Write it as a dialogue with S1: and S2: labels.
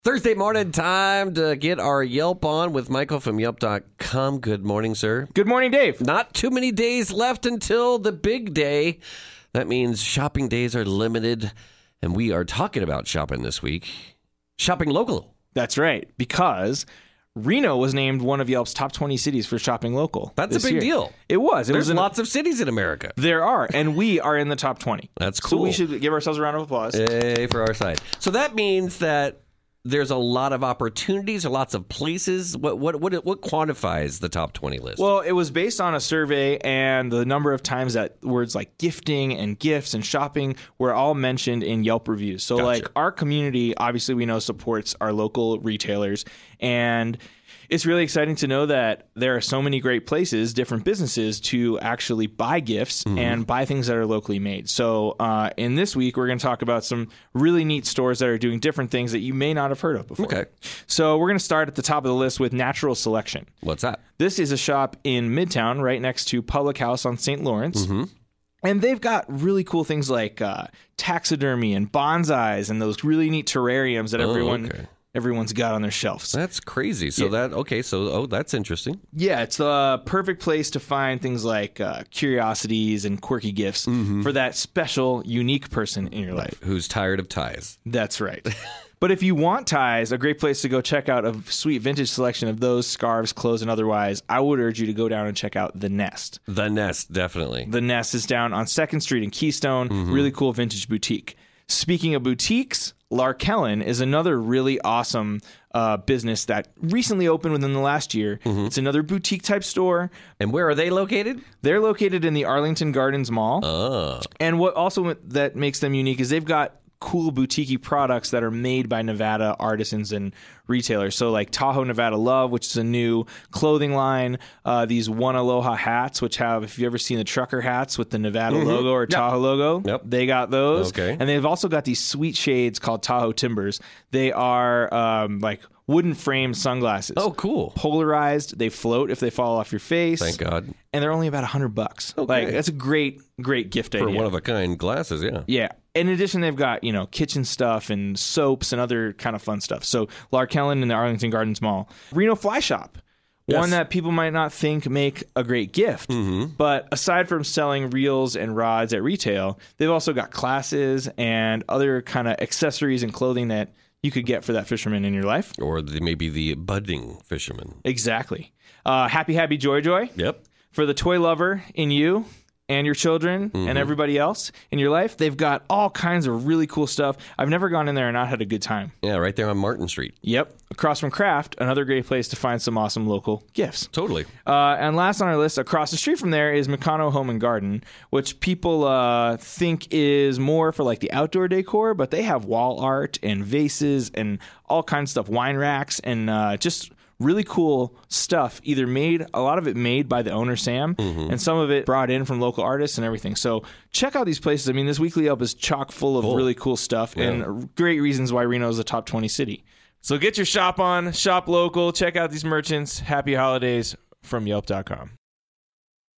S1: Thursday morning, time to get our Yelp on with Michael from Yelp.com. Good morning, sir.
S2: Good morning, Dave.
S1: Not too many days left until the big day. That means shopping days are limited, and we are talking about shopping this week. Shopping local.
S2: That's right, because Reno was named one of Yelp's top 20 cities for shopping local.
S1: That's a big deal.
S2: It was.
S1: There's lots of cities in America.
S2: There are, and we are in the top 20.
S1: That's cool.
S2: So we should give ourselves a round of applause.
S1: Hey, for our side. So that means that there's a lot of opportunities or lots of places. What quantifies the top 20 list?
S2: Well, it was based on a survey, and the number of times that words like gifting and gifts and shopping were all mentioned in Yelp reviews. So, like, our community, obviously, we know supports our local retailers, and it's really exciting to know that there are so many great places, different businesses, to actually buy gifts and buy things that are locally made. So in this week, we're going to talk about some really neat stores that are doing different things that you may not have heard of before.
S1: Okay.
S2: So we're going to start at the top of the list with Natural Selection.
S1: What's that?
S2: This is a shop in Midtown right next to Public House on St. Lawrence. And they've got really cool things like taxidermy and bonsais and those really neat terrariums that everyone's got on their shelves.
S1: That's crazy. So that's interesting.
S2: Yeah, it's the perfect place to find things like curiosities and quirky gifts for that special, unique person in your life.
S1: Who's tired of ties.
S2: That's right. But if you want ties, a great place to go check out a sweet vintage selection of those, scarves, clothes, and otherwise, I would urge you to go down and check out The Nest.
S1: The Nest, definitely.
S2: The Nest is down on 2nd Street in Keystone. Really cool vintage boutique. Speaking of boutiques, Larkellen is another really awesome business that recently opened within the last year. It's another boutique type store.
S1: And where are they located?
S2: They're located in the Arlington Gardens Mall. And what also that makes them unique is they've got cool boutique products that are made by Nevada artisans and retailers. So like Tahoe Nevada Love, which is a new clothing line. These One Aloha hats, which have, if you've ever seen the trucker hats with the Nevada logo or Tahoe logo, they got those.
S1: Okay.
S2: And they've also got these sweet shades called Tahoe Timbers. They are like wooden frame sunglasses.
S1: Oh, cool.
S2: Polarized. They float if they fall off your face.
S1: Thank God.
S2: And they're only about $100.
S1: Okay.
S2: Like, that's a great gift idea.
S1: For one-of-a-kind glasses, yeah.
S2: Yeah. In addition, they've got, kitchen stuff and soaps and other kind of fun stuff. So Larkellen in the Arlington Gardens Mall. Reno Fly Shop.
S1: Yes.
S2: One that people might not think make a great gift. But aside from selling reels and rods at retail, they've also got classes and other kind of accessories and clothing that you could get for that fisherman in your life.
S1: Or maybe the budding fisherman.
S2: Exactly. Happy Joy.
S1: Yep.
S2: For the toy lover in you and your children and everybody else in your life, they've got all kinds of really cool stuff. I've never gone in there and not had a good time.
S1: Yeah, right there on Martin Street.
S2: Yep. Across from Kraft, another great place to find some awesome local gifts.
S1: Totally.
S2: And last on our list, across the street from there is Meccano Home and Garden, which people think is more for like the outdoor decor, but they have wall art and vases and all kinds of stuff, wine racks and just really cool stuff, a lot of it made by the owner, Sam, and some of it brought in from local artists and everything. So check out these places. I mean, this weekly Yelp is chock full of really cool stuff and great reasons why Reno is a top 20 city. So get your shop on, shop local, check out these merchants. Happy holidays from Yelp.com.